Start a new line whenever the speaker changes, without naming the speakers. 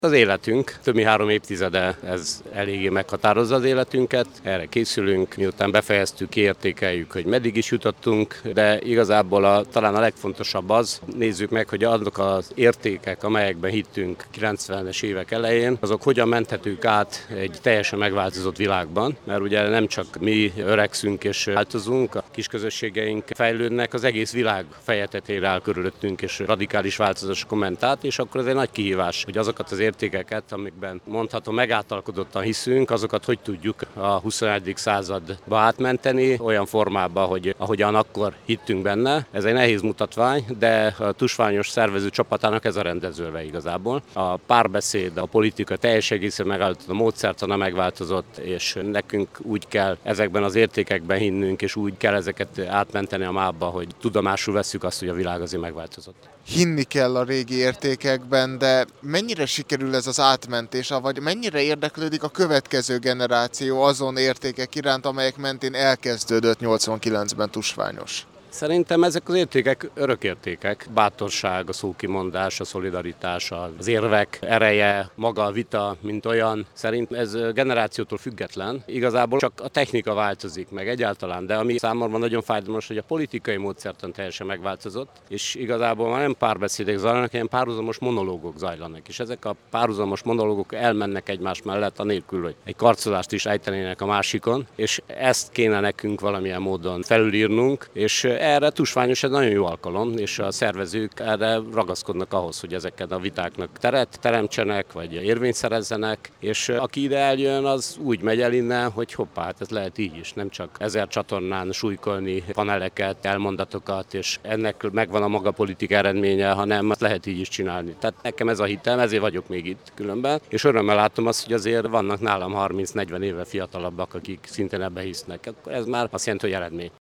Az életünk, több mint 3 évtizede ez eléggé meghatározza az életünket, erre készülünk, miután befejeztük, kiértékeljük, hogy meddig is jutottunk, de igazából talán a legfontosabb az, nézzük meg, hogy azok az értékek, amelyekben hittünk 90-es évek elején, azok hogyan menthetők át egy teljesen megváltozott világban, mert ugye nem csak mi öregszünk és változunk, a kisközösségeink fejlődnek, az egész világ feje tetejére áll körülöttünk, és radikális változás kommentált, és akkor ez egy nagy kihívás, hogy azokat az értékeket, amikben mondhatom megáltalkodottan hiszünk, azokat hogy tudjuk a 21. századba átmenteni, olyan formába, hogy ahogyan akkor hittünk benne. Ez egy nehéz mutatvány, de a tusványos szervező csapatának ez a rendezőlve igazából. A párbeszéd, a politika teljes egészen megváltozott, a módszertana megváltozott, és nekünk úgy kell ezekben az értékekben hinnünk, és úgy kell ezeket átmenteni a mába, hogy tudomásul vesszük azt, hogy a világ azért megváltozott.
Hinni kell a régi értékekben, de mennyire sikerül ez az átmentés, vagy mennyire érdeklődik a következő generáció azon értékek iránt, amelyek mentén elkezdődött 89-ben Tusványos?
Szerintem ezek az értékek örökértékek. Bátorság, a szókimondás, a szolidaritás, az érvek ereje, maga a vita, mint olyan. Szerintem ez generációtól független. Igazából csak a technika változik meg egyáltalán, de ami számomra nagyon fájdalmas, hogy a politikai módszertan teljesen megváltozott, és igazából már nem párbeszédek zajlanak, hanem párhuzamos monológok zajlanak. És ezek a párhuzamos monológok elmennek egymás mellett, anélkül, hogy egy karcolást is ejtenének a másikon, és ezt kéne nekünk valamilyen módon felülírnunk, és erre Tusványos egy nagyon jó alkalom, és a szervezők erre ragaszkodnak ahhoz, hogy ezeket a vitáknak teret teremtsenek, vagy érvényt szerezzenek, és aki ide eljön, az úgy megy el innen, hogy hoppá, hát ez lehet így is, nem csak 1000 csatornán súlykolni paneleket, elmondatokat, és ennek megvan a maga politika eredménye, hanem azt lehet így is csinálni. Tehát nekem ez a hitem, ezért vagyok még itt különben, és örömmel látom azt, hogy azért vannak nálam 30-40 éve fiatalabbak, akik szintén ebbe hisznek. Ez már azt jelenti, hogy eredmény.